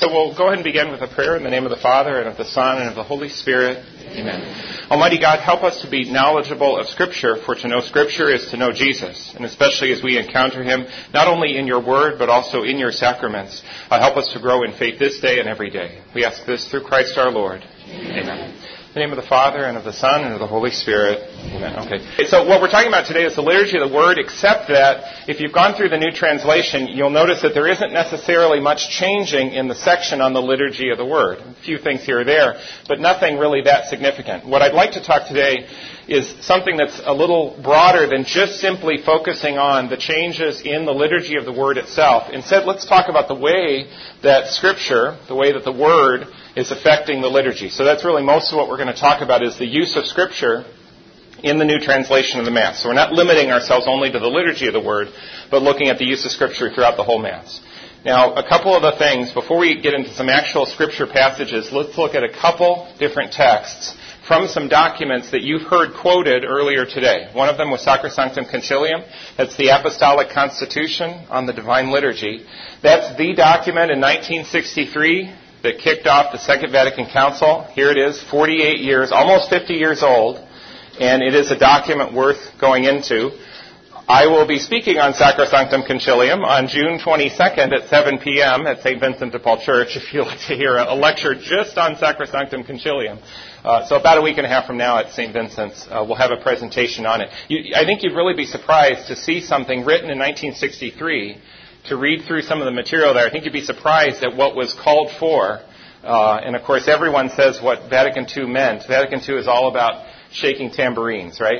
So we'll go ahead and begin with a prayer in the name of the Father, and of the Son, and of the Holy Spirit. Amen. Almighty God, help us to be knowledgeable of Scripture, for to know Scripture is to know Jesus, and especially as we encounter Him, not only in your Word, but also in your sacraments. Help us to grow in faith this day and every day. We ask this through Christ our Lord. Amen. In the name of the Father, and of the Son, and of the Holy Spirit. Amen. Okay. So what we're talking about today is the liturgy of the Word, except that if you've gone through the New Translation, you'll notice that there isn't necessarily much changing in the section on the liturgy of the Word. A few things here or there, but nothing really that significant. What I'd like to talk today is something that's a little broader than just simply focusing on the changes in the liturgy of the Word itself. Instead, let's talk about the way that Scripture, the way that the Word is affecting the liturgy. So that's really most of what we're going to talk about is the use of Scripture in the New Translation of the Mass. So we're not limiting ourselves only to the liturgy of the Word, but looking at the use of Scripture throughout the whole Mass. Now, a couple of the things, before we get into some actual Scripture passages, let's look at a couple different texts from some documents that you've heard quoted earlier today. One of them was Sacrosanctum Concilium. That's the Apostolic Constitution on the Divine Liturgy. That's the document in 1963 that kicked off the Second Vatican Council. Here it is, 48 years, almost 50 years old, and it is a document worth going into. I will be speaking on Sacrosanctum Concilium on June 22nd at 7 p.m. at St. Vincent de Paul Church, if you'd like to hear a lecture just on Sacrosanctum Concilium. So about a week and a half from now at St. Vincent's, we'll have a presentation on it. I think you'd really be surprised to see something written in 1963, to read through some of the material there. I think you'd be surprised at what was called for. And of course, everyone says what Vatican II meant. Vatican II is all about shaking tambourines, right?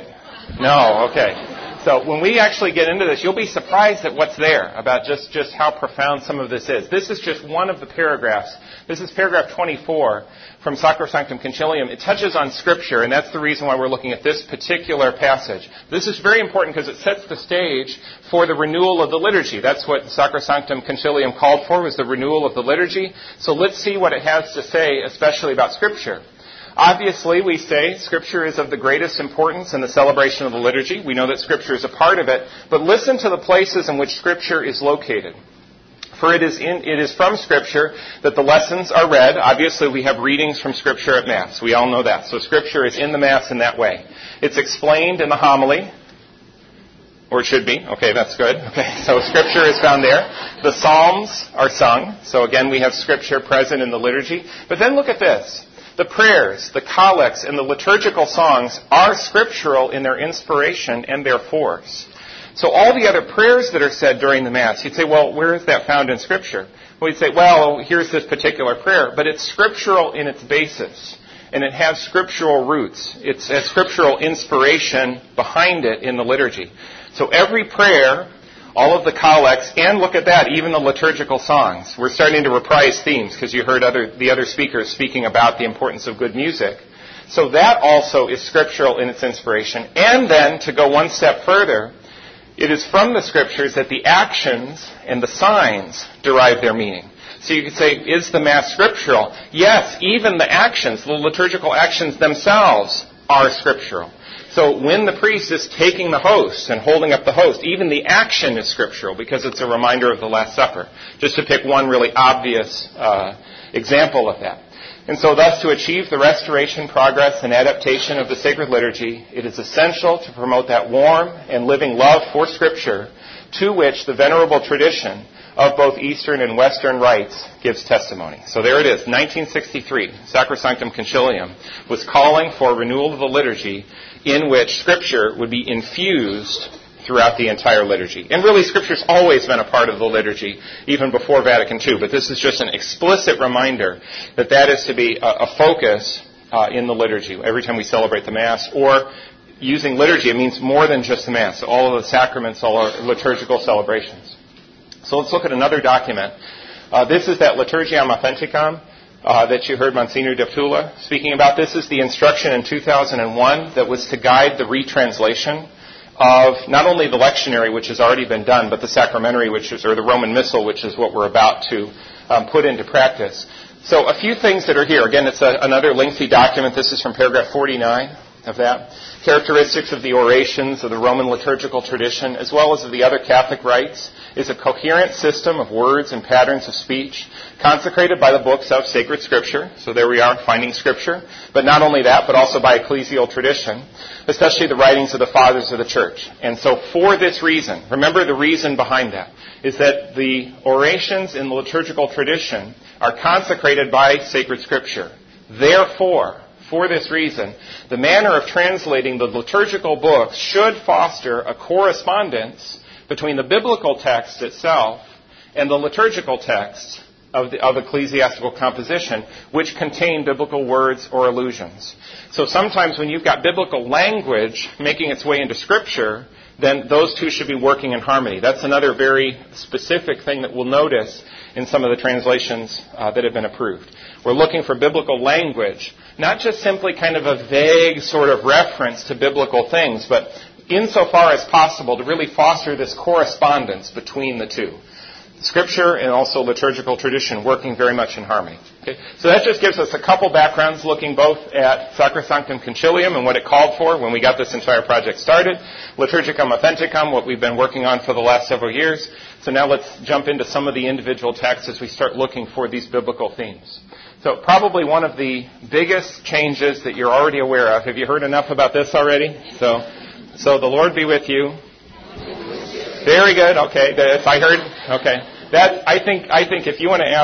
No, okay. So when we actually get into this, you'll be surprised at what's there, about just how profound some of this is. This is just one of the paragraphs. This is paragraph 24 from Sacrosanctum Concilium. It touches on Scripture, and that's the reason why we're looking at this particular passage. This is very important because it sets the stage for the renewal of the liturgy. That's what Sacrosanctum Concilium called for, was the renewal of the liturgy. So let's see what it has to say, especially about Scripture. Obviously, we say Scripture is of the greatest importance in the celebration of the liturgy. We know that Scripture is a part of it. But listen to the places in which Scripture is located. For it is from Scripture that the lessons are read. Obviously, we have readings from Scripture at Mass. We all know that. So Scripture is in the Mass in that way. It's explained in the homily. Or it should be. Okay, that's good. Okay, so Scripture is found there. The Psalms are sung. So again, we have Scripture present in the liturgy. But then look at this. The prayers, the collects, and the liturgical songs are scriptural in their inspiration and their force. So all the other prayers that are said during the Mass, you'd say, well, where is that found in Scripture? Well, you'd say, well, here's this particular prayer, but it's scriptural in its basis, and it has scriptural roots. It has scriptural inspiration behind it in the liturgy. So every prayer, all of the collects, and look at that, even the liturgical songs. We're starting to reprise themes because you heard the other speakers speaking about the importance of good music. So that also is scriptural in its inspiration. And then, to go one step further, it is from the Scriptures that the actions and the signs derive their meaning. So you could say, is the Mass scriptural? Yes, even the actions, the liturgical actions themselves are scriptural. So when the priest is taking the host and holding up the host, even the action is scriptural because it's a reminder of the Last Supper. Just to pick one really obvious example of that. And so thus, to achieve the restoration, progress, and adaptation of the sacred liturgy, it is essential to promote that warm and living love for Scripture to which the venerable tradition of both Eastern and Western rites gives testimony. So there it is, 1963, Sacrosanctum Concilium was calling for renewal of the liturgy in which Scripture would be infused throughout the entire liturgy. And really, Scripture's always been a part of the liturgy, even before Vatican II, but this is just an explicit reminder that that is to be a focus in the liturgy every time we celebrate the Mass, or using liturgy, it means more than just the Mass, all of the sacraments, all our liturgical celebrations. So let's look at another document. This is that Liturgiam Authenticam that you heard Monsignor Deptula speaking about. This is the instruction in 2001 that was to guide the retranslation of not only the lectionary, which has already been done, but the sacramentary, or the Roman Missal, which is what we're about to put into practice. So a few things that are here. Again, it's another lengthy document. This is from paragraph 49. of that. Characteristics of the orations of the Roman liturgical tradition, as well as of the other Catholic rites, is a coherent system of words and patterns of speech consecrated by the books of sacred Scripture. So there we are, finding Scripture. But not only that, but also by ecclesial tradition, especially the writings of the Fathers of the Church. And so for this reason, remember the reason behind that, is that the orations in the liturgical tradition are consecrated by sacred Scripture. Therefore, for this reason, the manner of translating the liturgical books should foster a correspondence between the biblical text itself and the liturgical text of ecclesiastical composition, which contain biblical words or allusions. So sometimes when you've got biblical language making its way into Scripture, then those two should be working in harmony. That's another very specific thing that we'll notice in some of the translations that have been approved. We're looking for biblical language, not just simply kind of a vague sort of reference to biblical things, but insofar as possible to really foster this correspondence between the two. Scripture and also liturgical tradition working very much in harmony. Okay? So that just gives us a couple backgrounds looking both at Sacrosanctum Concilium and what it called for when we got this entire project started, Liturgicam Authenticam, what we've been working on for the last several years. So now let's jump into some of the individual texts as we start looking for these biblical themes. So probably one of the biggest changes that you're already aware of. Have you heard enough about this already? So the Lord be with you. Very good. Okay. If I heard. Okay. That I think if you want to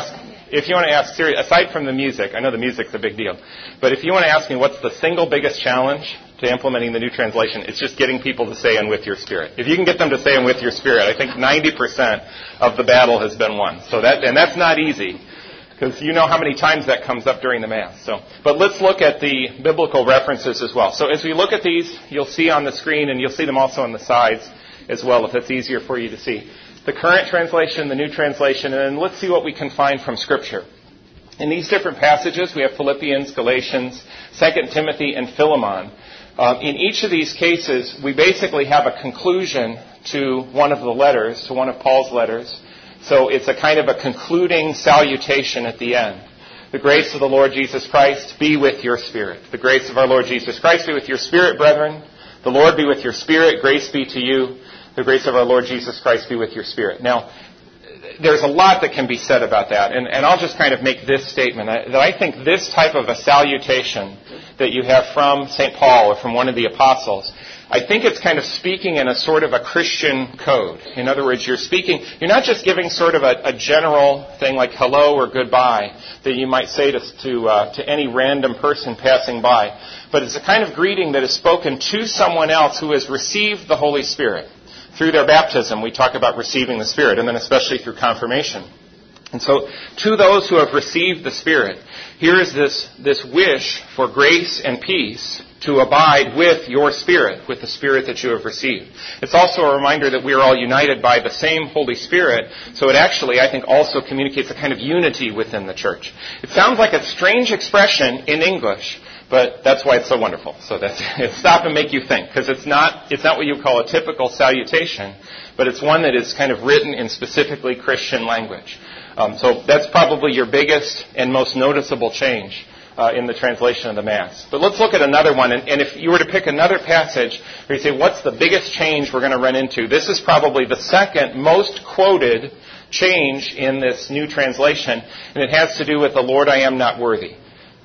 ask serious, aside from the music, I know the music's a big deal, but if you want to ask me what's the single biggest challenge to implementing the new translation, it's just getting people to say "and with your spirit." If you can get them to say "and with your spirit," I think 90% of the battle has been won. That's not easy, because you know how many times that comes up during the Mass. But let's look at the biblical references as well. So as we look at these, you'll see on the screen, and you'll see them also on the sides as well, if it's easier for you to see. The current translation, the new translation, and then let's see what we can find from Scripture. In these different passages, we have Philippians, Galatians, 2 Timothy, and Philemon. In each of these cases, we basically have a conclusion to one of the letters, to one of Paul's letters. So it's a kind of a concluding salutation at the end. The grace of the Lord Jesus Christ be with your spirit. The grace of our Lord Jesus Christ be with your spirit, brethren. The Lord be with your spirit. Grace be to you. The grace of our Lord Jesus Christ be with your spirit. Now, there's a lot that can be said about that, and I'll just kind of make this statement, that I think this type of a salutation that you have from St. Paul or from one of the apostles, I think it's kind of speaking in a sort of a Christian code. In other words, you're not just giving sort of a general thing like hello or goodbye that you might say to any random person passing by, but it's a kind of greeting that is spoken to someone else who has received the Holy Spirit. Through their baptism, we talk about receiving the Spirit, and then especially through confirmation. And so, to those who have received the Spirit, here is this wish for grace and peace to abide with your spirit, with the Spirit that you have received. It's also a reminder that we are all united by the same Holy Spirit, so it actually, I think, also communicates a kind of unity within the church. It sounds like a strange expression in English, but that's why it's so wonderful. So stop and make you think, because it's not what you call a typical salutation, but it's one that is kind of written in specifically Christian language. So that's probably your biggest and most noticeable change in the translation of the Mass. But let's look at another one, and if you were to pick another passage where you say, what's the biggest change we're going to run into? This is probably the second most quoted change in this new translation, and it has to do with the Lord, I am not worthy.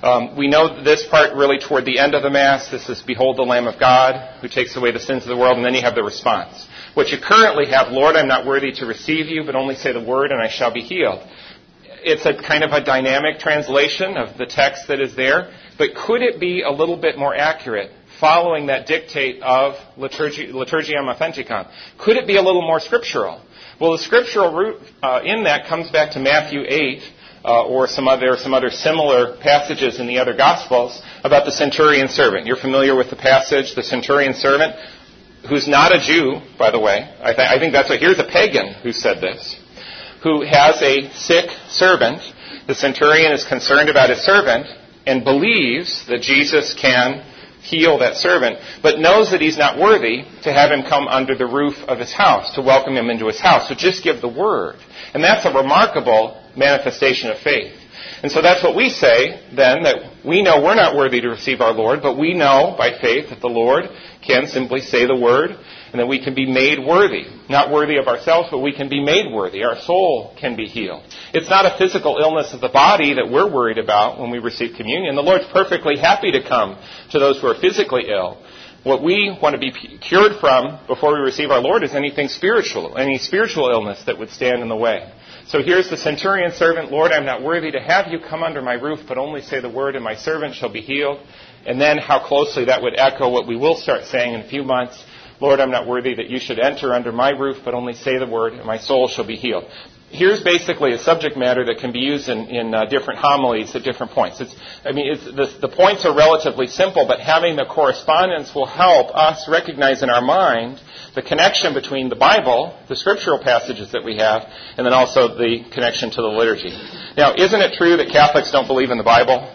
We know this part really toward the end of the Mass. This is, Behold the Lamb of God, who takes away the sins of the world, and then you have the response. What you currently have, Lord, I'm not worthy to receive you, but only say the word, and I shall be healed. It's a kind of a dynamic translation of the text that is there, but could it be a little bit more accurate, following that dictate of Liturgiam Authenticam? Could it be a little more scriptural? Well, the scriptural root in that comes back to Matthew 8, or some other similar passages in the other Gospels about the centurion servant. You're familiar with the passage, the centurion servant, who's not a Jew, by the way. I think here's a pagan who said this, who has a sick servant. The centurion is concerned about his servant and believes that Jesus can heal that servant, but knows that he's not worthy to have him come under the roof of his house, to welcome him into his house. So just give the word. And that's a remarkable manifestation of faith. And so that's what we say then, that we know we're not worthy to receive our Lord, but we know by faith that the Lord can simply say the word and that we can be made worthy. Not worthy of ourselves, but we can be made worthy. Our soul can be healed. It's not a physical illness of the body that we're worried about when we receive communion. The Lord's perfectly happy to come to those who are physically ill. What we want to be cured from before we receive our Lord is anything spiritual, any spiritual illness that would stand in the way. So here's the centurion servant, Lord, I'm not worthy to have you come under my roof, but only say the word and my servant shall be healed. And then how closely that would echo what we will start saying in a few months. Lord, I'm not worthy that you should enter under my roof, but only say the word and my soul shall be healed. Here's basically a subject matter that can be used in different homilies at different points. The points are relatively simple, but having the correspondence will help us recognize in our mind the connection between the Bible, the scriptural passages that we have, and then also the connection to the liturgy. Now, isn't it true that Catholics don't believe in the Bible?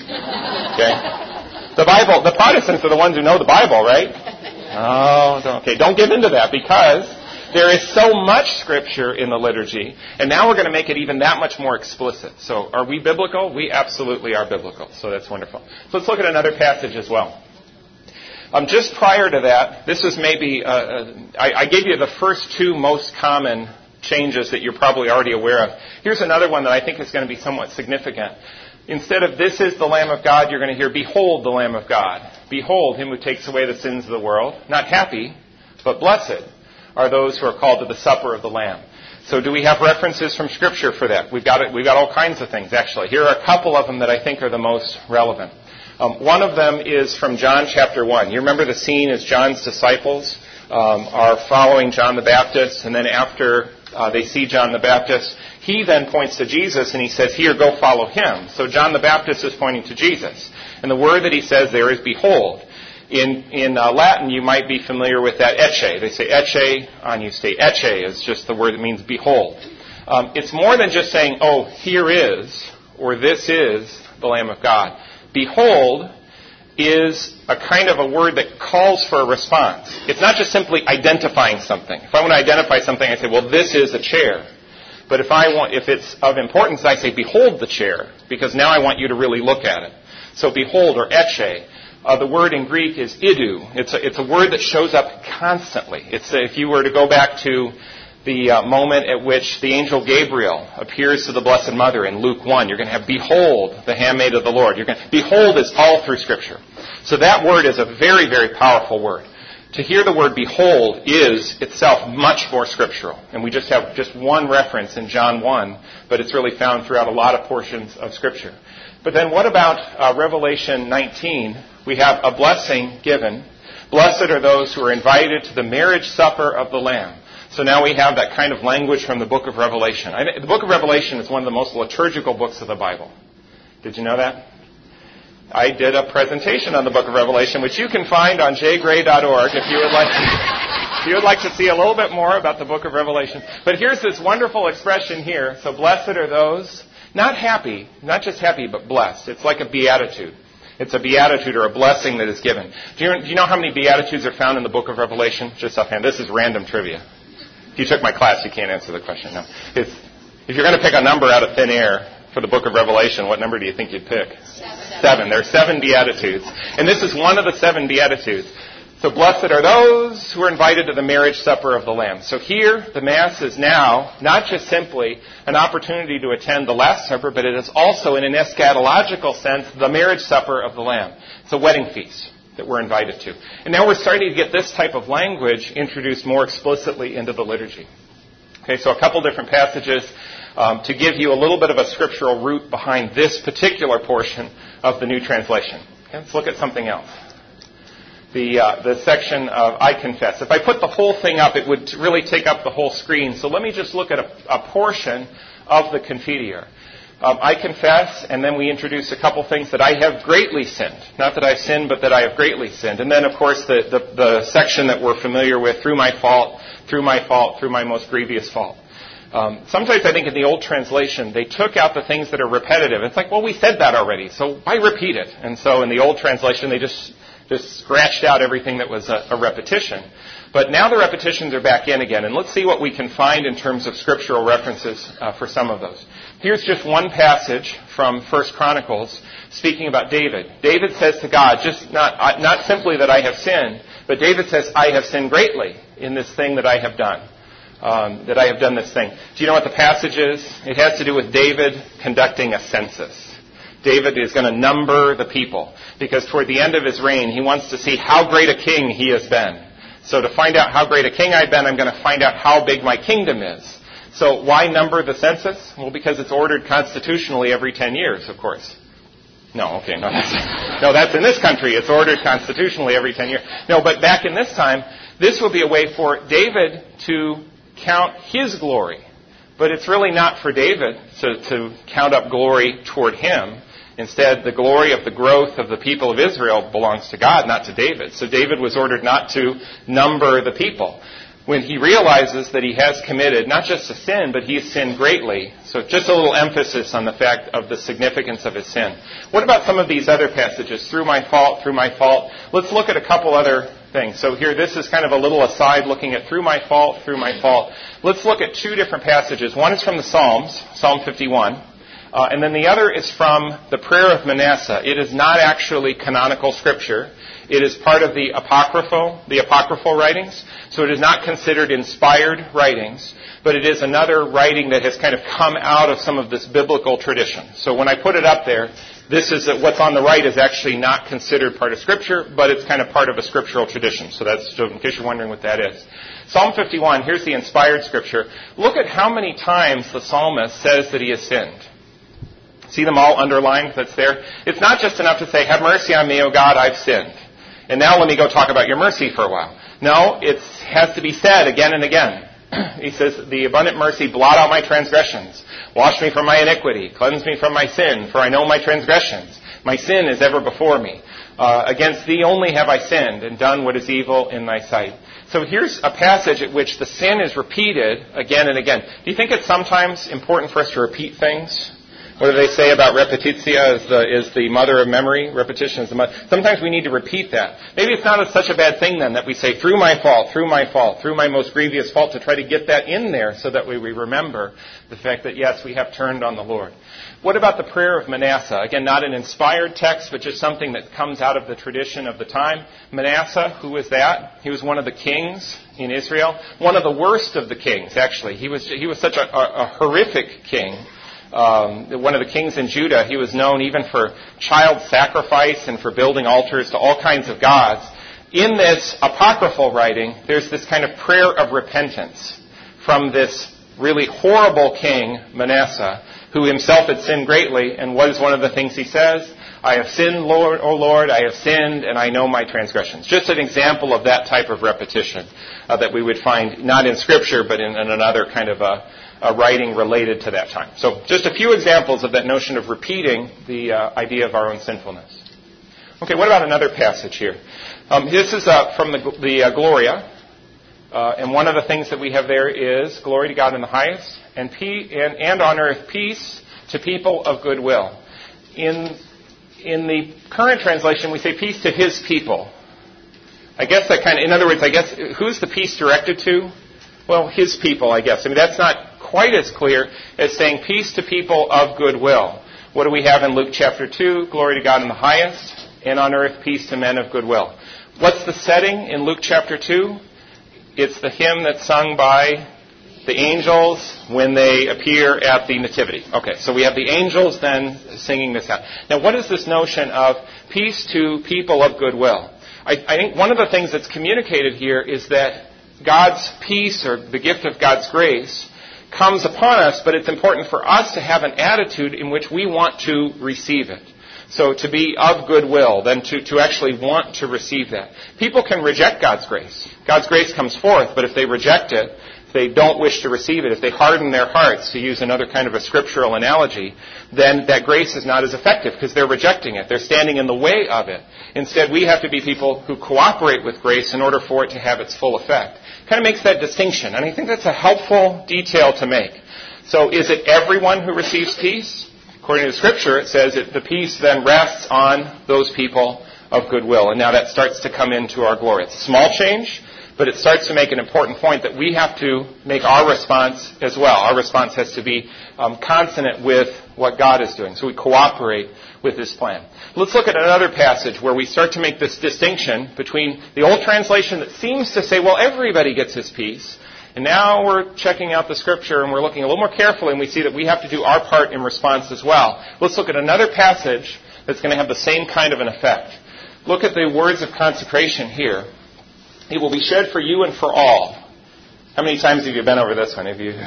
Okay. The Protestants are the ones who know the Bible, right? Oh, okay. Don't give in to that, because there is so much Scripture in the liturgy, and now we're going to make it even that much more explicit. So are we biblical? We absolutely are biblical. So that's wonderful. So let's look at another passage as well. Just prior to that, this is maybe, I gave you the first two most common changes that you're probably already aware of. Here's another one that I think is going to be somewhat significant. Instead of this is the Lamb of God, you're going to hear behold the Lamb of God. Behold him who takes away the sins of the world. Not happy, but blessed are those who are called to the supper of the Lamb. So do we have references from Scripture for that? We've got all kinds of things, actually. Here are a couple of them that I think are the most relevant. One of them is from John chapter 1. You remember the scene as John's disciples are following John the Baptist, and then after they see John the Baptist, he then points to Jesus and he says, here, go follow him. So John the Baptist is pointing to Jesus. And the word that he says there is behold. In Latin, you might be familiar with that ecce. They say ecce, agnus. Ecce is just the word that means behold. It's more than just saying, oh, here is, or this is the Lamb of God. Behold is a kind of a word that calls for a response. It's not just simply identifying something. If I want to identify something, I say, well, this is a chair. But if it's of importance, I say, behold the chair, because now I want you to really look at it. So behold, or ecce. The word in Greek is idu. It's a word that shows up constantly. If you were to go back to the moment at which the angel Gabriel appears to the Blessed Mother in Luke 1, you're going to have behold, the handmaid of the Lord. Behold is all through Scripture. So that word is a very, very powerful word. To hear the word behold is itself much more scriptural. And we just have one reference in John 1, but it's really found throughout a lot of portions of Scripture. But then what about Revelation 19? We have a blessing given. Blessed are those who are invited to the marriage supper of the Lamb. So now we have that kind of language from the book of Revelation. The book of Revelation is one of the most liturgical books of the Bible. Did you know that? I did a presentation on the book of Revelation, which you can find on jgray.org if you would like to see a little bit more about the book of Revelation. But here's this wonderful expression here. So blessed are those, not happy, not just happy, but blessed. It's like a beatitude. It's a beatitude or a blessing that is given. Do you know how many beatitudes are found in the book of Revelation? Just offhand. This is random trivia. If you took my class, you can't answer the question. No. If you're going to pick a number out of thin air for the book of Revelation, what number do you think you'd pick? 7. There are 7 beatitudes. And this is one of the 7 beatitudes. So blessed are those who are invited to the marriage supper of the Lamb. So here, the Mass is now not just simply an opportunity to attend the Last Supper, but it is also, in an eschatological sense, the marriage supper of the Lamb. It's a wedding feast that we're invited to. And now we're starting to get this type of language introduced more explicitly into the liturgy. Okay, so a couple different passages to give you a little bit of a scriptural root behind this particular portion of the New Translation. Okay, let's look at something else. The section of I Confess. If I put the whole thing up, it would really take up the whole screen. So let me just look at a portion of the Confiteor. I confess, and then we introduce a couple things that I have greatly sinned. Not that I've sinned, but that I have greatly sinned. And then, of course, the section that we're familiar with, through my fault, through my most grievous fault. Sometimes I think in the old translation, they took out the things that are repetitive. It's like, well, we said that already, so why repeat it? And so in the old translation, they just just scratched out everything that was a repetition. But now the repetitions are back in again, and let's see what we can find in terms of scriptural references for some of those. Here's just one passage from 1 Chronicles speaking about David. David says to God, just not simply that I have sinned, but David says, I have sinned greatly in this thing that I have done. That I have done this thing. Do you know what the passage is? It has to do with David conducting a census. David is going to number the people, because toward the end of his reign, he wants to see how great a king he has been. So to find out how great a king I've been, I'm going to find out how big my kingdom is. So why number the census? Well, because it's ordered constitutionally every 10 years, of course. No, okay, no, that's in this country. It's ordered constitutionally every 10 years. No, but back in this time, this will be a way for David to count his glory. But it's really not for David to count up glory toward him. Instead, the glory of the growth of the people of Israel belongs to God, not to David. So David was ordered not to number the people. When he realizes that he has committed not just a sin, but he has sinned greatly. So just a little emphasis on the fact of the significance of his sin. What about some of these other passages? Through my fault, through my fault. Let's look at a couple other things. So here, this is kind of a little aside looking at through my fault, through my fault. Let's look at two different passages. One is from the Psalms, Psalm 51. And then the other is from the prayer of Manasseh. It is not actually canonical scripture. It is part of the apocryphal writings. So it is not considered inspired writings, but it is another writing that has kind of come out of some of this biblical tradition. So when I put it up there, this is what's on the right is actually not considered part of scripture, but it's kind of part of a scriptural tradition. So that's, so in case you're wondering what that is. Psalm 51, here's the inspired scripture. Look at how many times the psalmist says that he has sinned. See them all underlined that's there? It's not just enough to say, have mercy on me, O God, I've sinned. And now let me go talk about your mercy for a while. No, it has to be said again and again. He says, the abundant mercy, blot out my transgressions. Wash me from my iniquity. Cleanse me from my sin, for I know my transgressions. My sin is ever before me. Against thee only have I sinned and done what is evil in thy sight. So here's a passage at which the sin is repeated again and again. Do you think it's sometimes important for us to repeat things? What do they say about repetitia is the mother of memory? Repetition is the mother. Sometimes we need to repeat that. Maybe it's not such a bad thing then that we say, through my fault, through my fault, through my most grievous fault, to try to get that in there so that we remember the fact that, yes, we have turned on the Lord. What about the prayer of Manasseh? Again, not an inspired text, but just something that comes out of the tradition of the time. Manasseh, who was that? He was one of the kings in Israel. One of the worst of the kings, actually. He was such a horrific king. One of the kings in Judah, he was known even for child sacrifice and for building altars to all kinds of gods. In this apocryphal writing, there's this kind of prayer of repentance from this really horrible king, Manasseh, who himself had sinned greatly. And what is one of the things he says? I have sinned, Lord, O Lord, I have sinned, and I know my transgressions. Just an example of that type of repetition that we would find not in Scripture, but in another kind of a writing related to that time. So just a few examples of that notion of repeating the idea of our own sinfulness. Okay, what about another passage here? This is from the Gloria. And one of the things that we have there is glory to God in the highest, and on earth peace to people of good will. In the current translation, we say peace to his people. I guess that kind of, in other words, I guess, who's the peace directed to? Well, his people, I guess. I mean, that's not quite as clear as saying peace to people of good will. What do we have in Luke chapter 2? Glory to God in the highest, and on earth peace to men of good will. What's the setting in Luke chapter 2? It's the hymn that's sung by the angels when they appear at the Nativity. Okay, so we have the angels then singing this out. Now, what is this notion of peace to people of goodwill? I think one of the things that's communicated here is that God's peace, or the gift of God's grace, comes upon us, but it's important for us to have an attitude in which we want to receive it. So to be of goodwill, then to actually want to receive that. People can reject God's grace. God's grace comes forth, but if they reject it, if they don't wish to receive it, if they harden their hearts, to use another kind of a scriptural analogy, then that grace is not as effective because they're rejecting it. They're standing in the way of it. Instead, we have to be people who cooperate with grace in order for it to have its full effect. Kind of makes that distinction, and I think that's a helpful detail to make. So is it everyone who receives peace? According to Scripture, it says that the peace then rests on those people of goodwill. And now that starts to come into our glory. It's a small change, but it starts to make an important point that we have to make our response as well. Our response has to be consonant with what God is doing. So we cooperate with His plan. Let's look at another passage where we start to make this distinction between the old translation that seems to say, well, everybody gets his piece. And now we're checking out the Scripture and we're looking a little more carefully and we see that we have to do our part in response as well. Let's look at another passage that's going to have the same kind of an effect. Look at the words of consecration here. It will be shed for you and for all. How many times have you been over this one?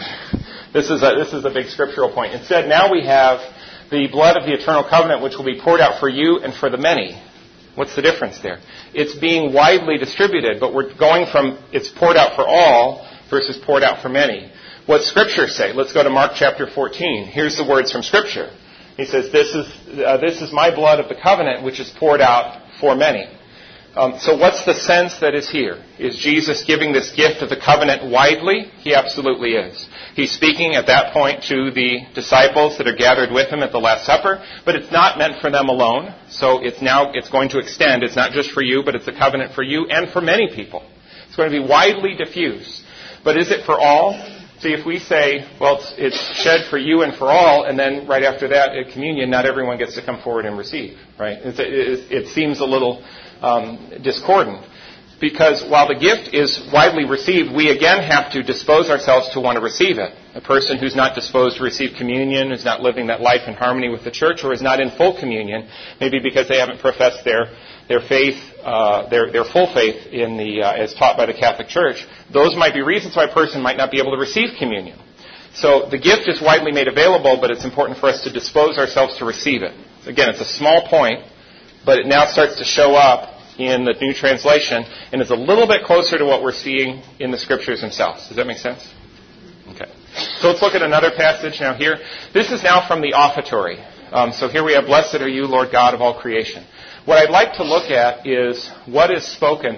This is a big scriptural point. Instead, now we have the blood of the eternal covenant, which will be poured out for you and for the many. What's the difference there? It's being widely distributed, but we're going from it's poured out for all versus poured out for many. What Scripture say? Let's go to Mark chapter 14. Here's the words from Scripture. He says, this is my blood of the covenant, which is poured out for many. So what's the sense that is here? Is Jesus giving this gift of the covenant widely? He absolutely is. He's speaking at that point to the disciples that are gathered with him at the Last Supper, but it's not meant for them alone. So it's going to extend. It's not just for you, but it's a covenant for you and for many people. It's going to be widely diffused. But is it for all? See, if we say, well, it's shed for you and for all, and then right after that at communion, not everyone gets to come forward and receive, right? It seems a little discordant. Because while the gift is widely received, we again have to dispose ourselves to want to receive it. A person who's not disposed to receive communion, is not living that life in harmony with the church, or is not in full communion, maybe because they haven't professed their faith, their full faith in as taught by the Catholic Church, those might be reasons why a person might not be able to receive communion. So the gift is widely made available, but it's important for us to dispose ourselves to receive it. Again, it's a small point, but it now starts to show up in the New Translation, and is a little bit closer to what we're seeing in the Scriptures themselves. Does that make sense? Okay. So let's look at another passage now here. This is now from the offertory. So here we have, Blessed are you, Lord God of all creation. What I'd like to look at is what is spoken.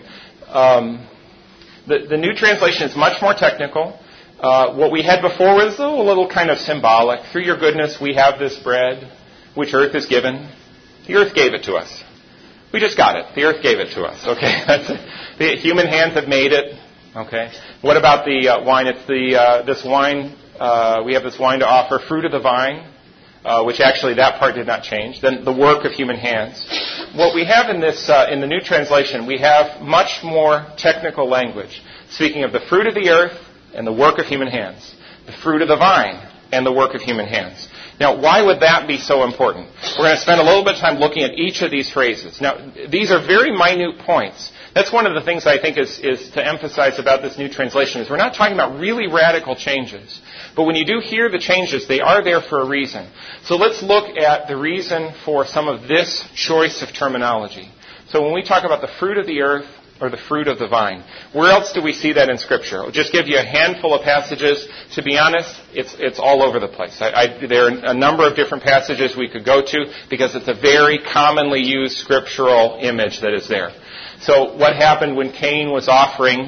The New Translation is much more technical. What we had before was a little kind of symbolic. Through your goodness we have this bread, which earth has given. The earth gave it to us. We just got it. The earth gave it to us. Okay, the human hands have made it. Okay. What about the wine? It's this wine. We have this wine to offer, fruit of the vine, which actually that part did not change. Then the work of human hands. What we have in this in the New Translation, we have much more technical language, speaking of the fruit of the earth and the work of human hands, the fruit of the vine and the work of human hands. Now, why would that be so important? We're going to spend a little bit of time looking at each of these phrases. Now, these are very minute points. That's one of the things I think is to emphasize about this New Translation, is we're not talking about really radical changes. But when you do hear the changes, they are there for a reason. So let's look at the reason for some of this choice of terminology. So when we talk about the fruit of the earth, or the fruit of the vine. Where else do we see that in Scripture? I'll just give you a handful of passages. To be honest, it's all over the place. There are a number of different passages we could go to because it's a very commonly used scriptural image that is there. So what happened when Cain was offering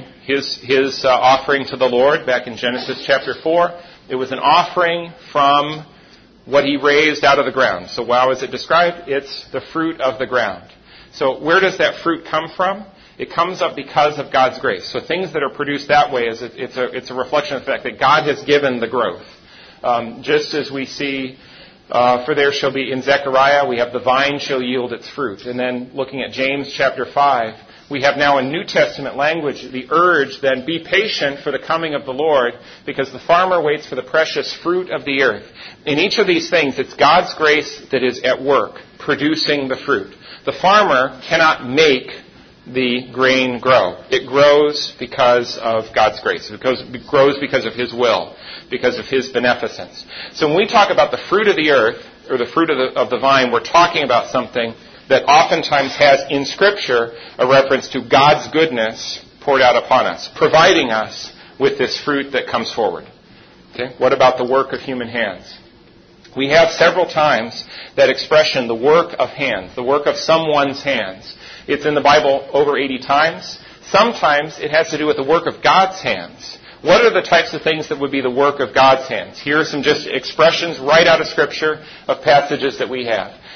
his offering to the Lord back in Genesis chapter 4? It was an offering from what he raised out of the ground. So how is it described? It's the fruit of the ground. So where does that fruit come from? It comes up because of God's grace. So things that are produced that way, it's a reflection of the fact that God has given the growth. Just as we see, for there shall be, in Zechariah, we have the vine shall yield its fruit. And then looking at James chapter 5, we have now in New Testament language the urge, then, be patient for the coming of the Lord, because the farmer waits for the precious fruit of the earth. In each of these things, it's God's grace that is at work, producing the fruit. The farmer cannot make the grain grow. It grows because of God's grace. It grows because of His will, because of His beneficence. So when we talk about the fruit of the earth, or the fruit of the vine, we're talking about something that oftentimes has in Scripture a reference to God's goodness poured out upon us, providing us with this fruit that comes forward. Okay? What about the work of human hands? We have several times that expression, the work of hands, the work of someone's hands. It's in the Bible over 80 times. Sometimes it has to do with the work of God's hands. What are the types of things that would be the work of God's hands? Here are some just expressions right out of Scripture of passages that we have.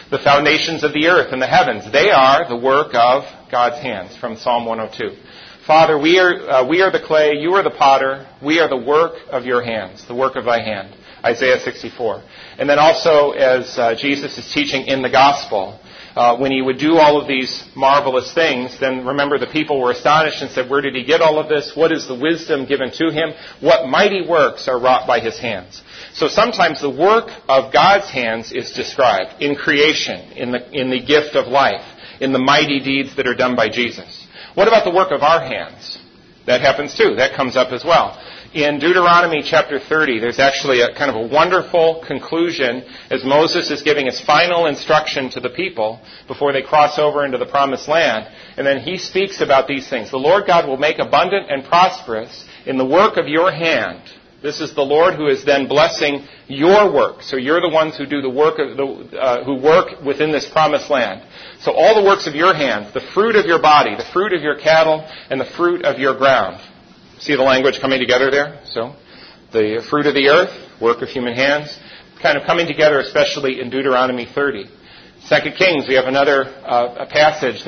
The foundations of the earth and the heavens, they are the work of God's hands, from Psalm 102. Father, we are the clay, you are the potter, we are the work of your hands, the work of thy hand. Isaiah 64. And then also, as Jesus is teaching in the gospel, when he would do all of these marvelous things, then remember the people were astonished and said, where did he get all of this? What is the wisdom given to him? What mighty works are wrought by his hands? So sometimes the work of God's hands is described in creation, in the gift of life, in the mighty deeds that are done by Jesus. What about the work of our hands? That happens too. That comes up as well. In Deuteronomy chapter 30, there's actually a kind of a wonderful conclusion as Moses is giving his final instruction to the people before they cross over into the promised land. And then he speaks about these things. The Lord God will make abundant and prosperous in the work of your hand. This is the Lord who is then blessing your work. So you're the ones who do the work of who work within this promised land. So all the works of your hands, the fruit of your body, the fruit of your cattle, and the fruit of your ground. See the language coming together there? So the fruit of the earth, work of human hands, kind of coming together, especially in Deuteronomy 30. 2 Kings, we have another a passage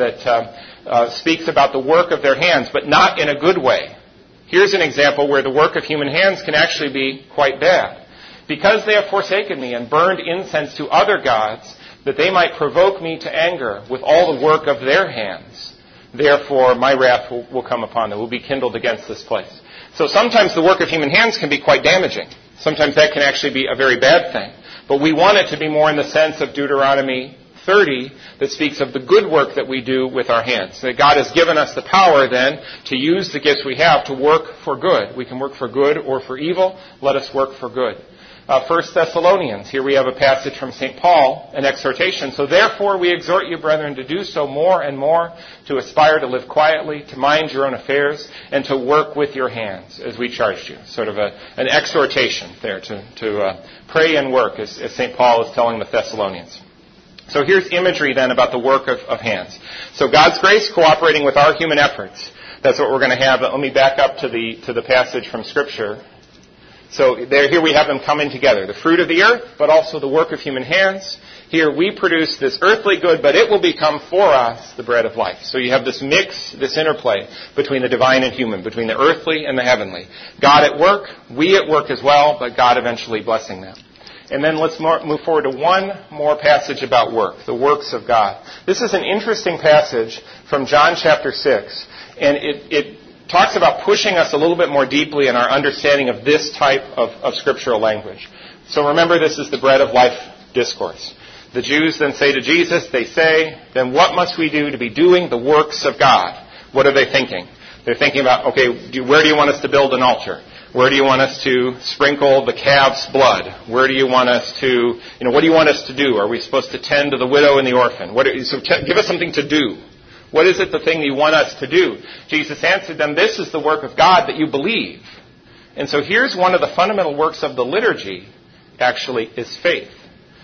that speaks about the work of their hands, but not in a good way. Here's an example where the work of human hands can actually be quite bad. Because they have forsaken me and burned incense to other gods, that they might provoke me to anger with all the work of their hands. Therefore, my wrath will come upon them, will be kindled against this place. So sometimes the work of human hands can be quite damaging. Sometimes that can actually be a very bad thing. But we want it to be more in the sense of Deuteronomy 30 that speaks of the good work that we do with our hands. That God has given us the power then to use the gifts we have to work for good. We can work for good or for evil. Let us work for good. 1 Thessalonians, here we have a passage from St. Paul, an exhortation. So therefore we exhort you, brethren, to do so more and more, to aspire to live quietly, to mind your own affairs, and to work with your hands, as we charged you. Sort of an exhortation there to pray and work, as St. Paul is telling the Thessalonians. So here's imagery then about the work of hands. So God's grace cooperating with our human efforts. That's what we're going to have. Let me back up to the passage from Scripture. So here we have them coming together. The fruit of the earth, but also the work of human hands. Here we produce this earthly good, but it will become for us the bread of life. So you have this mix, this interplay between the divine and human, between the earthly and the heavenly. God at work, we at work as well, but God eventually blessing them. And then let's move forward to one more passage about work, the works of God. This is an interesting passage from John chapter 6, and it talks about pushing us a little bit more deeply in our understanding of this type of scriptural language. So remember, this is the bread of life discourse. The Jews then say to Jesus, they say, then what must we do to be doing the works of God? What are they thinking? They're thinking about, okay, where do you want us to build an altar? Where do you want us to sprinkle the calf's blood? Where do you want us to, what do you want us to do? Are we supposed to tend to the widow and the orphan? Give us something to do. What is it, the thing you want us to do? Jesus answered them, this is the work of God, that you believe. And so here's one of the fundamental works of the liturgy, actually, is faith.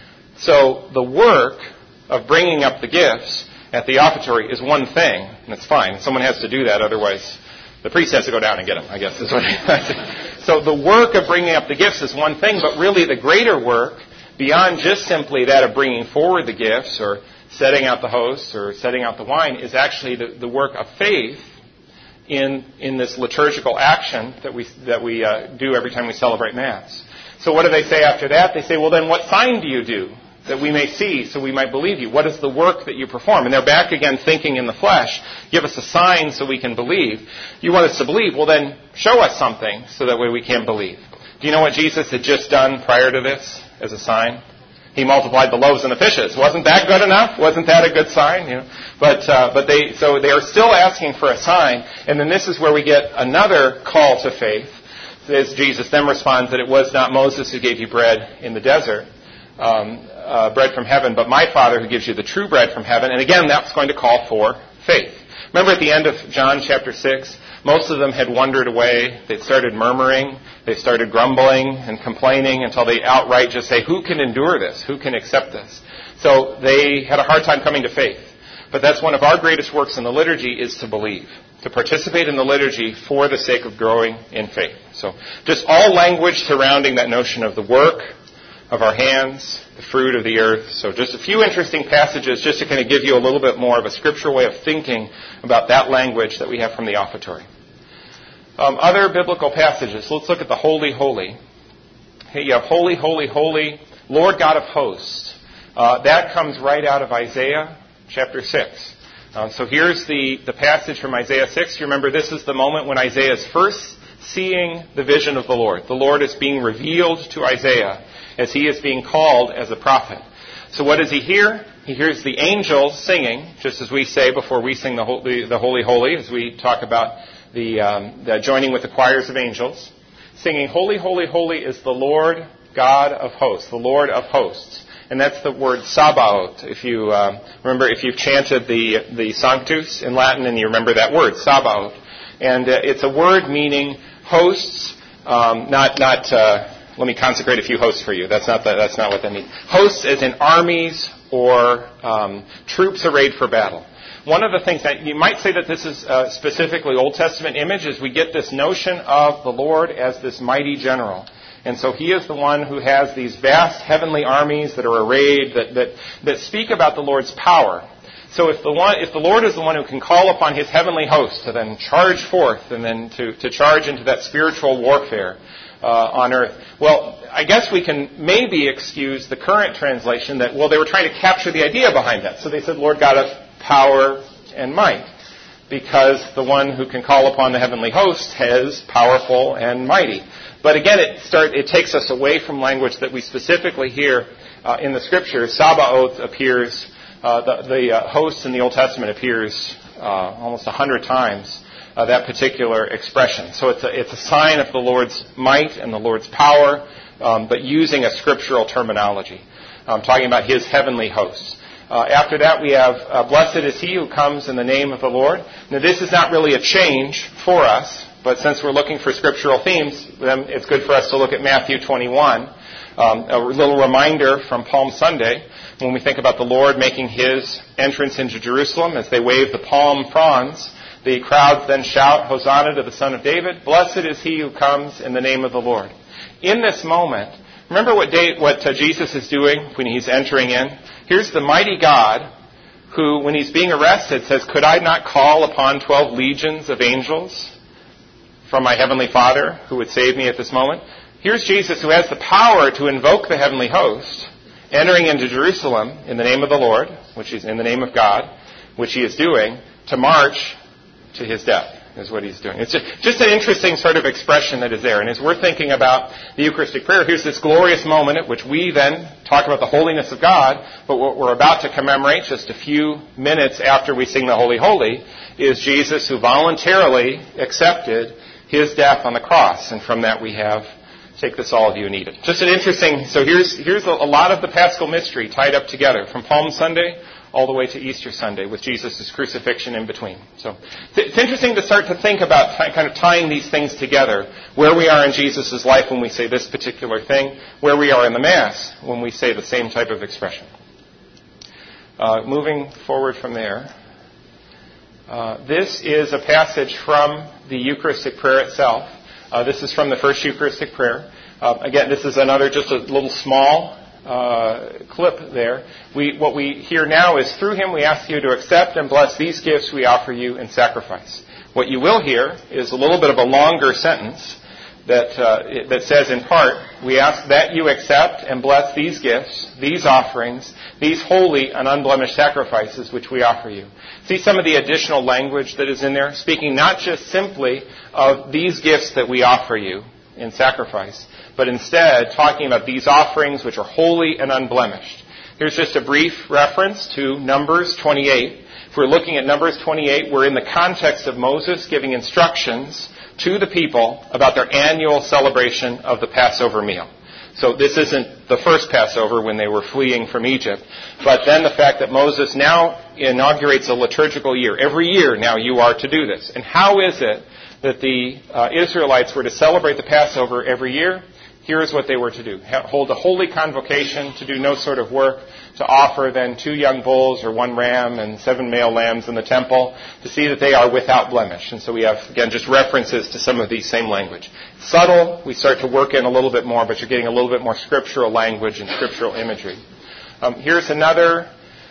So the work of bringing up the gifts at the offertory is one thing, and it's fine. Someone has to do that, otherwise the priest has to go down and get them, I guess is what So the work of bringing up the gifts is one thing, but really the greater work, beyond just simply that of bringing forward the gifts or setting out the hosts or setting out the wine, is actually the work of faith in this liturgical action that we do every time we celebrate Mass. So what do they say after that? They say, well then what sign do you do that we may see so we might believe you? What is the work that you perform? And they're back again thinking in the flesh. Give us a sign so we can believe. You want us to believe? Well then show us something so that way we can believe. Do you know what Jesus had just done prior to this as a sign? He multiplied the loaves and the fishes. Wasn't that good enough? Wasn't that a good sign? But they are still asking for a sign. And then this is where we get another call to faith. As Jesus then responds that it was not Moses who gave you bread in the desert, bread from heaven, but my Father who gives you the true bread from heaven. And again, that's going to call for faith. Remember at the end of John chapter 6, most of them had wandered away. They started murmuring. They started grumbling and complaining until they outright just say, who can endure this? Who can accept this? So they had a hard time coming to faith. But that's one of our greatest works in the liturgy, is to believe, to participate in the liturgy for the sake of growing in faith. So just all language surrounding that notion of the work, of our hands, the fruit of the earth. So just a few interesting passages just to kind of give you a little bit more of a scriptural way of thinking about that language that we have from the offertory. Other biblical passages. Let's look at the Holy, Holy. Hey, you have Holy, Holy, Holy, Lord God of hosts. That comes right out of Isaiah chapter 6. So here's the passage from Isaiah 6. You remember this is the moment when Isaiah is first seeing the vision of the Lord. The Lord is being revealed to Isaiah as he is being called as a prophet. So what does he hear? He hears the angels singing, just as we say before we sing the Holy, Holy, as we talk about the joining with the choirs of angels, singing, Holy, Holy, Holy is the Lord God of hosts, the Lord of hosts. And that's the word Sabaoth. If you remember, if you've chanted the Sanctus in Latin, and you remember that word, Sabaoth. And it's a word meaning hosts, let me consecrate a few hosts for you. That's not what that means. Hosts as in armies or troops arrayed for battle. One of the things that you might say that this is specifically Old Testament image is we get this notion of the Lord as this mighty general. And so he is the one who has these vast heavenly armies that are arrayed, that speak about the Lord's power. So if the Lord is the one who can call upon his heavenly host to then charge forth and then to charge into that spiritual warfare on earth, well, I guess we can maybe excuse the current translation that, well, they were trying to capture the idea behind that. So they said, Lord God of power and might, because the one who can call upon the heavenly host is powerful and mighty. But again, it takes us away from language that we specifically hear in the Scriptures. Sabaoth appears, the host in the Old Testament appears almost 100 times, that particular expression. So it's a sign of the Lord's might and the Lord's power, but using a scriptural terminology. Talking about his heavenly hosts. After that, we have, blessed is he who comes in the name of the Lord. Now, this is not really a change for us, but since we're looking for scriptural themes, then it's good for us to look at Matthew 21. A little reminder from Palm Sunday, when we think about the Lord making his entrance into Jerusalem as they wave the palm fronds. The crowds then shout, Hosanna to the Son of David. Blessed is he who comes in the name of the Lord. In this moment, remember what Jesus is doing when he's entering in? Here's the mighty God who, when he's being arrested, says, could I not call upon 12 legions of angels from my heavenly Father who would save me at this moment? Here's Jesus who has the power to invoke the heavenly host, entering into Jerusalem in the name of the Lord, which is in the name of God, which he is doing, to march to his death, is what he's doing. It's just an interesting sort of expression that is there. And as we're thinking about the Eucharistic prayer, here's this glorious moment at which we then talk about the holiness of God, but what we're about to commemorate just a few minutes after we sing the Holy, Holy is Jesus who voluntarily accepted his death on the cross. And from that we have, take this all of you and eat it. Just an interesting, so here's a lot of the Paschal mystery tied up together from Palm Sunday all the way to Easter Sunday with Jesus' crucifixion in between. So it's interesting to start to think about kind of tying these things together, where we are in Jesus' life when we say this particular thing, where we are in the Mass when we say the same type of expression. Moving forward from there, this is a passage from the Eucharistic prayer itself. This is from the first Eucharistic prayer. Again, this is another just a little small clip there. What we hear now is, through him we ask you to accept and bless these gifts we offer you in sacrifice. What you will hear is a little bit of a longer sentence that says in part, we ask that you accept and bless these gifts, these offerings, these holy and unblemished sacrifices which we offer you. See some of the additional language that is in there, speaking not just simply of these gifts that we offer you in sacrifice, but instead talking about these offerings which are holy and unblemished. Here's just a brief reference to Numbers 28. If we're looking at Numbers 28, we're in the context of Moses giving instructions to the people about their annual celebration of the Passover meal. So this isn't the first Passover when they were fleeing from Egypt, but then the fact that Moses now inaugurates a liturgical year. Every year now you are to do this. And how is it that the Israelites were to celebrate the Passover every year? here is what they were to do. Hold a holy convocation, to do no sort of work, to offer then 2 young bulls or 1 ram and 7 male lambs in the temple, to see that they are without blemish. And so we have, again, just references to some of these same language. Subtle, we start to work in a little bit more, but you're getting a little bit more scriptural language and scriptural imagery. Here's another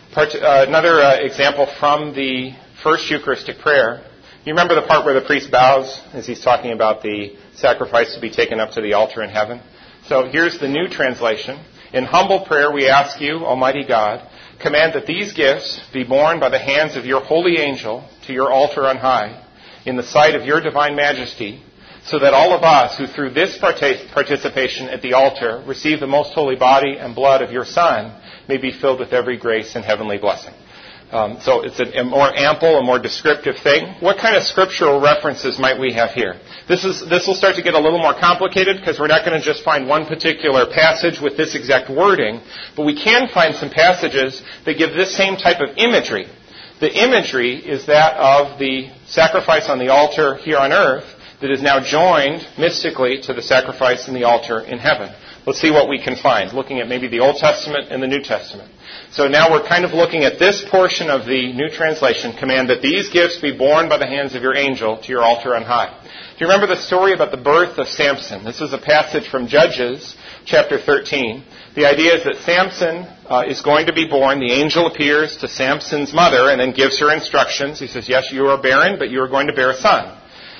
example from the first Eucharistic prayer. You remember the part where the priest bows as he's talking about the sacrifice to be taken up to the altar in heaven? So here's the new translation. In humble prayer we ask you, Almighty God, command that these gifts be borne by the hands of your holy angel to your altar on high, in the sight of your divine majesty, so that all of us who through this participation at the altar receive the most holy body and blood of your Son may be filled with every grace and heavenly blessing. So it's a more ample, a more descriptive thing. What kind of scriptural references might we have here? This will start to get a little more complicated because we're not going to just find one particular passage with this exact wording, but we can find some passages that give this same type of imagery. The imagery is that of the sacrifice on the altar here on earth that is now joined mystically to the sacrifice in the altar in heaven. Let's see what we can find, looking at maybe the Old Testament and the New Testament. So now we're kind of looking at this portion of the New Translation, command that these gifts be borne by the hands of your angel to your altar on high. Do you remember the story about the birth of Samson? This is a passage from Judges, chapter 13. The idea is that Samson is going to be born. The angel appears to Samson's mother and then gives her instructions. He says, yes, you are barren, but you are going to bear a son.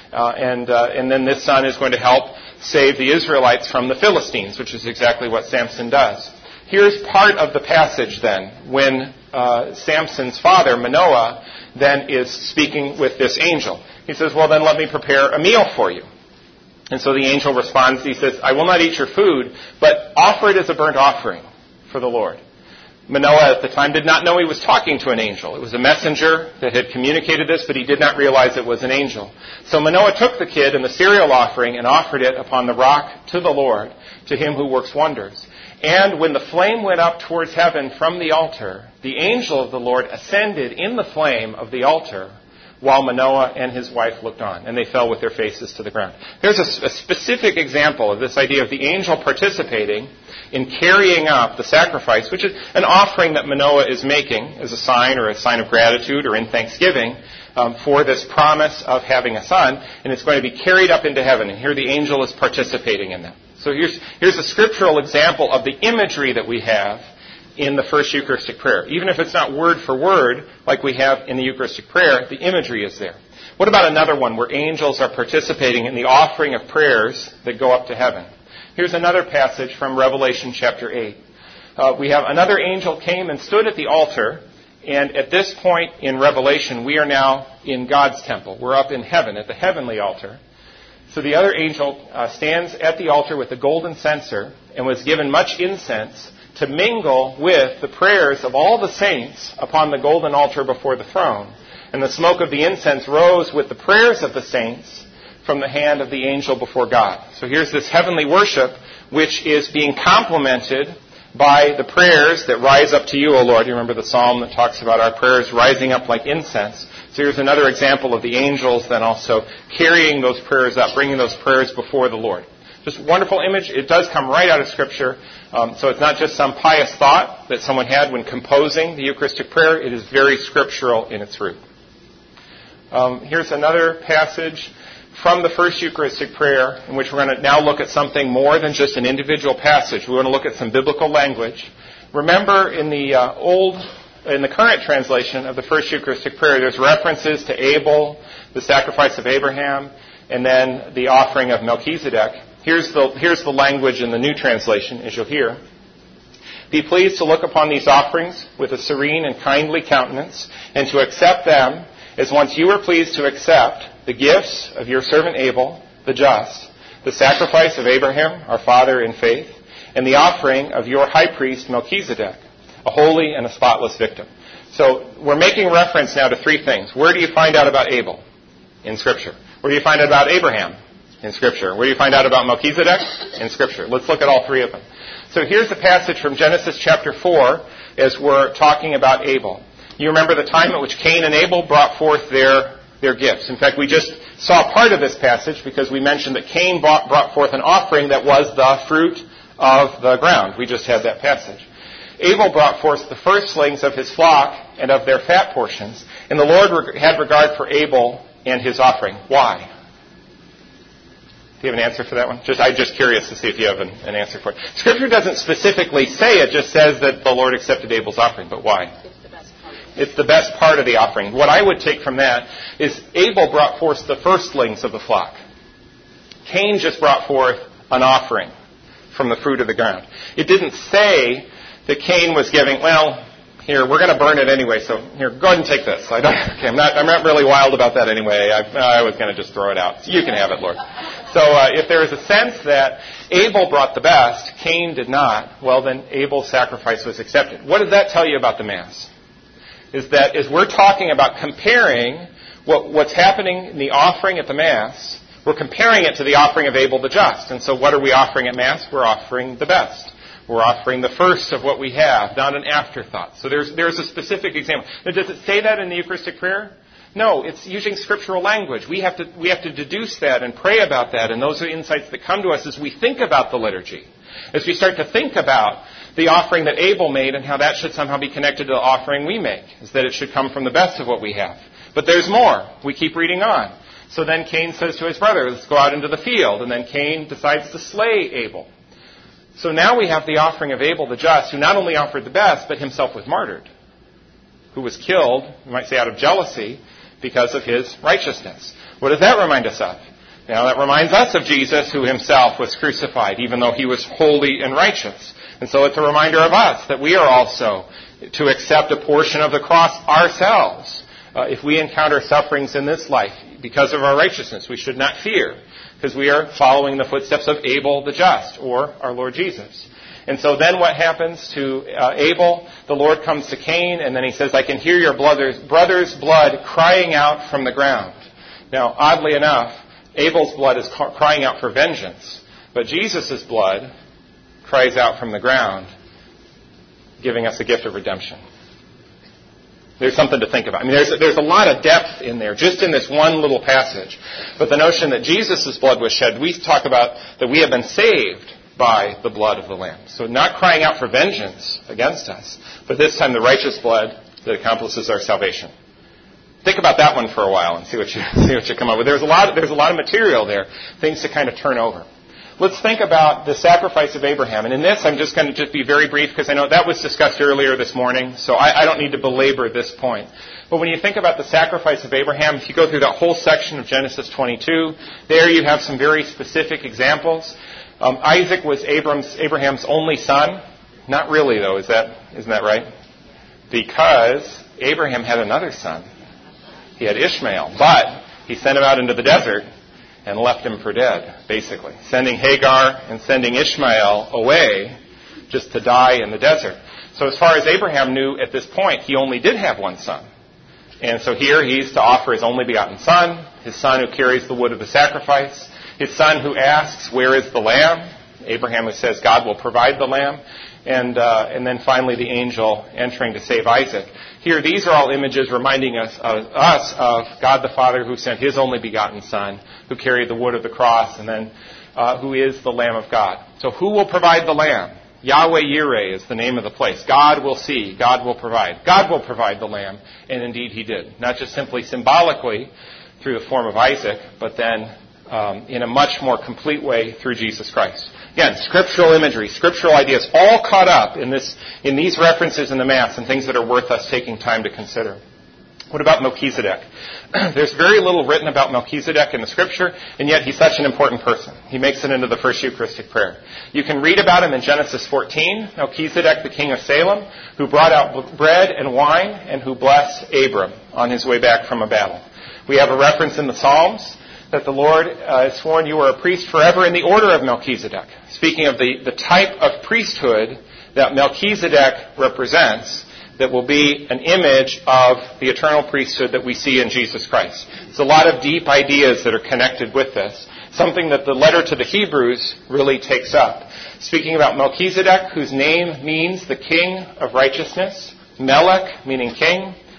And then this son is going to help save the Israelites from the Philistines, which is exactly what Samson does. Here's part of the passage then, when Samson's father, Manoah, then is speaking with this angel. He says, well, then let me prepare a meal for you. And so the angel responds, he says, I will not eat your food, but offer it as a burnt offering for the Lord. Manoah at the time did not know he was talking to an angel. It was a messenger that had communicated this, but he did not realize it was an angel. So Manoah took the kid and the cereal offering and offered it upon the rock to the Lord, to him who works wonders. And when the flame went up towards heaven from the altar, the angel of the Lord ascended in the flame of the altar, while Manoah and his wife looked on, and they fell with their faces to the ground. There's a specific example of this idea of the angel participating in carrying up the sacrifice, which is an offering that Manoah is making as a sign or a sign of gratitude or in thanksgiving for this promise of having a son, and it's going to be carried up into heaven. And here the angel is participating in that. So here's a scriptural example of the imagery that we have in the first Eucharistic prayer. Even if it's not word for word like we have in the Eucharistic prayer, the imagery is there. What about another one where angels are participating in the offering of prayers that go up to heaven? Here's another passage from Revelation chapter 8. We have another angel came and stood at the altar, and at this point in Revelation, we are now in God's temple. We're up in heaven at the heavenly altar. So the other angel stands at the altar with the golden censer and was given much incense to mingle with the prayers of all the saints upon the golden altar before the throne. And the smoke of the incense rose with the prayers of the saints from the hand of the angel before God. So here's this heavenly worship which is being complemented by the prayers that rise up to you, O Lord. You remember the psalm that talks about our prayers rising up like incense. So here's another example of the angels then also carrying those prayers up, bringing those prayers before the Lord. Just a wonderful image. It does come right out of Scripture. So it's not just some pious thought that someone had when composing the Eucharistic prayer. It is very scriptural in its root. Here's another passage from the first Eucharistic prayer in which we're going to now look at something more than just an individual passage. We want to look at some biblical language. Remember in the current translation of the first Eucharistic prayer, there's references to Abel, the sacrifice of Abraham, and then the offering of Melchizedek. Here's the language in the new translation, as you'll hear. Be pleased to look upon these offerings with a serene and kindly countenance, and to accept them as once you were pleased to accept the gifts of your servant Abel, the just, the sacrifice of Abraham, our father in faith, and the offering of your high priest Melchizedek, a holy and a spotless victim. So we're making reference now to three things. Where do you find out about Abel? In Scripture. Where do you find out about Abraham? In Scripture. Where do you find out about Melchizedek? In Scripture. Let's look at all three of them. So here's the passage from Genesis chapter 4 as we're talking about Abel. You remember the time at which Cain and Abel brought forth their their gifts. In fact, we just saw part of this passage because we mentioned that Cain brought forth an offering that was the fruit of the ground. We just had that passage. Abel brought forth the firstlings of his flock and of their fat portions, and the Lord had regard for Abel and his offering. Why? Do you have an answer for that one? I'm just curious to see if you have an answer for it. Scripture doesn't specifically say it, just says that the Lord accepted Abel's offering. But why? It's the best part of the offering. What I would take from that is Abel brought forth the firstlings of the flock. Cain just brought forth an offering from the fruit of the ground. It didn't say that Cain was giving, here, we're going to burn it anyway, so here, go ahead and take this. I'm not really wild about that anyway. I was going to just throw it out. So you can have it, Lord. So if there is a sense that Abel brought the best, Cain did not, well, then Abel's sacrifice was accepted. What does that tell you about the Mass? Is that as we're talking about comparing what's happening in the offering at the Mass, we're comparing it to the offering of Abel the just. And so what are we offering at Mass? We're offering the best. We're offering the first of what we have, not an afterthought. So there's a specific example. Now, does it say that in the Eucharistic prayer? No, it's using scriptural language. We have to deduce that and pray about that, and those are insights that come to us as we think about the liturgy. As we start to think about the offering that Abel made and how that should somehow be connected to the offering we make, is that it should come from the best of what we have. But there's more. We keep reading on. So then Cain says to his brother, let's go out into the field, and then Cain decides to slay Abel. So now we have the offering of Abel the just, who not only offered the best, but himself was martyred, who was killed, you might say out of jealousy, because of his righteousness. What does that remind us of? Now that reminds us of Jesus, who himself was crucified, even though he was holy and righteous. And so it's a reminder of us that we are also to accept a portion of the cross ourselves. If we encounter sufferings in this life because of our righteousness, we should not fear, because we are following the footsteps of Abel the just, or our Lord Jesus. And so then what happens to Abel? The Lord comes to Cain, and then he says, I can hear your brother's blood crying out from the ground. Now, oddly enough, Abel's blood is crying out for vengeance, but Jesus' blood cries out from the ground, giving us the gift of redemption. There's something to think about. I mean, there's a lot of depth in there, just in this one little passage. But the notion that Jesus' blood was shed, we talk about that we have been saved by the blood of the Lamb. So not crying out for vengeance against us, but this time the righteous blood that accomplishes our salvation. Think about that one for a while and see what you come up with. There's a lot of material there, things to kind of turn over. Let's think about the sacrifice of Abraham. And in this, I'm just going to be very brief because I know that was discussed earlier this morning, so I don't need to belabor this point. But when you think about the sacrifice of Abraham, if you go through that whole section of Genesis 22, there you have some very specific examples. Isaac was Abraham's only son. Not really, though. Isn't that right? Because Abraham had another son. He had Ishmael, but he sent him out into the desert and left him for dead, basically. Sending Hagar and sending Ishmael away just to die in the desert. So as far as Abraham knew at this point, he only did have one son. And so here he's to offer his only begotten son, his son who carries the wood of the sacrifice, his son who asks, where is the lamb? Abraham who says, God will provide the lamb. And then finally the angel entering to save Isaac. Here, these are all images reminding us of God the Father who sent his only begotten Son, who carried the wood of the cross, and then who is the Lamb of God. So who will provide the Lamb? Yahweh Yireh is the name of the place. God will see. God will provide. God will provide the Lamb, and indeed he did. Not just simply symbolically through the form of Isaac, but then in a much more complete way through Jesus Christ. Again, scriptural imagery, scriptural ideas, all caught up in these references in the Mass and things that are worth us taking time to consider. What about Melchizedek? There's very little written about Melchizedek in the Scripture, and yet he's such an important person. He makes it into the first Eucharistic prayer. You can read about him in Genesis 14, Melchizedek, the king of Salem, who brought out bread and wine and who blessed Abram on his way back from a battle. We have a reference in the Psalms that the Lord has sworn you are a priest forever in the order of Melchizedek. Speaking of the type of priesthood that Melchizedek represents, that will be an image of the eternal priesthood that we see in Jesus Christ. It's a lot of deep ideas that are connected with this, something that the letter to the Hebrews really takes up. Speaking about Melchizedek, whose name means the king of righteousness, Melech, meaning king,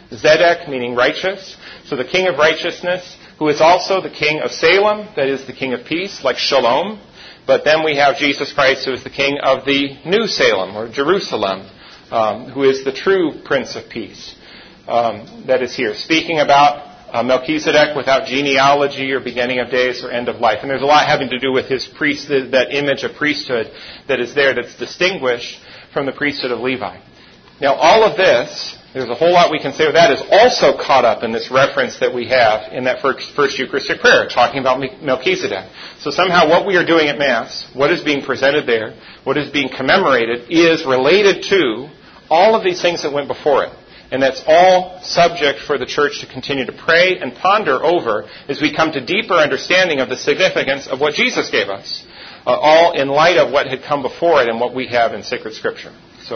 Zedek, meaning righteous. So the king of righteousness, who is also the king of Salem, that is the king of peace, like Shalom. But then we have Jesus Christ, who is the king of the New Salem, or Jerusalem, who is the true Prince of Peace. That is here, speaking about Melchizedek without genealogy or beginning of days or end of life. And there's a lot having to do with his priest, that image of priesthood that is there, that's distinguished from the priesthood of Levi. Now, all of this, there's a whole lot we can say with that, is also caught up in this reference that we have in that first Eucharistic prayer, talking about Melchizedek. So somehow what we are doing at Mass, what is being presented there, what is being commemorated, is related to all of these things that went before it. And that's all subject for the Church to continue to pray and ponder over as we come to deeper understanding of the significance of what Jesus gave us, all in light of what had come before it and what we have in sacred Scripture.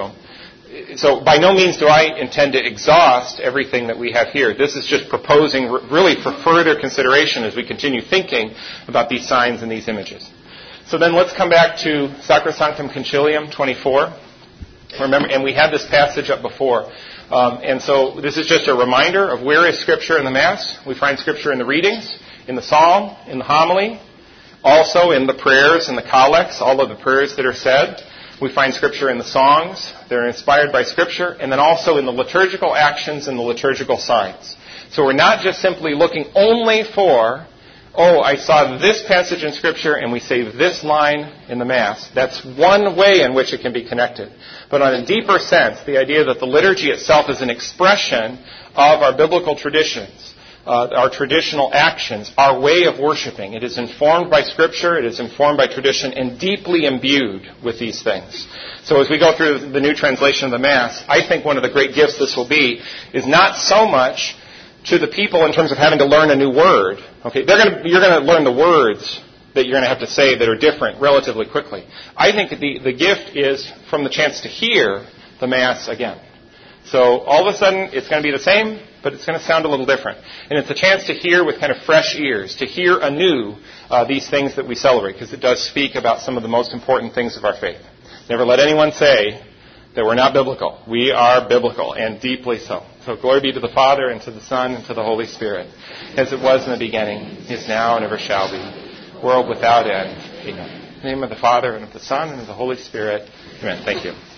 So by no means do I intend to exhaust everything that we have here. This is just proposing really for further consideration as we continue thinking about these signs and these images. So then let's come back to Sacrosanctum Concilium 24. Remember, and we had this passage up before. And so this is just a reminder of where is Scripture in the Mass. We find Scripture in the readings, in the Psalm, in the homily, also in the prayers and the collects, all of the prayers that are said. We find Scripture in the songs that are inspired by Scripture, and then also in the liturgical actions and the liturgical signs. So we're not just simply looking only for, I saw this passage in Scripture and we say this line in the Mass. That's one way in which it can be connected. But on a deeper sense, the idea that the liturgy itself is an expression of our biblical traditions, our traditional actions, our way of worshiping. It is informed by Scripture, it is informed by tradition, and deeply imbued with these things. So as we go through the new translation of the Mass, I think one of the great gifts this will be is not so much to the people in terms of having to learn a new word. Okay, you're going to learn the words that you're going to have to say that are different relatively quickly. I think the gift is from the chance to hear the Mass again. So all of a sudden, it's going to be the same, but it's going to sound a little different. And it's a chance to hear with kind of fresh ears, to hear anew these things that we celebrate, because it does speak about some of the most important things of our faith. Never let anyone say that we're not biblical. We are biblical, and deeply so. So glory be to the Father, and to the Son, and to the Holy Spirit, as it was in the beginning, is now, and ever shall be, world without end. Amen. In the name of the Father, and of the Son, and of the Holy Spirit. Amen. Thank you.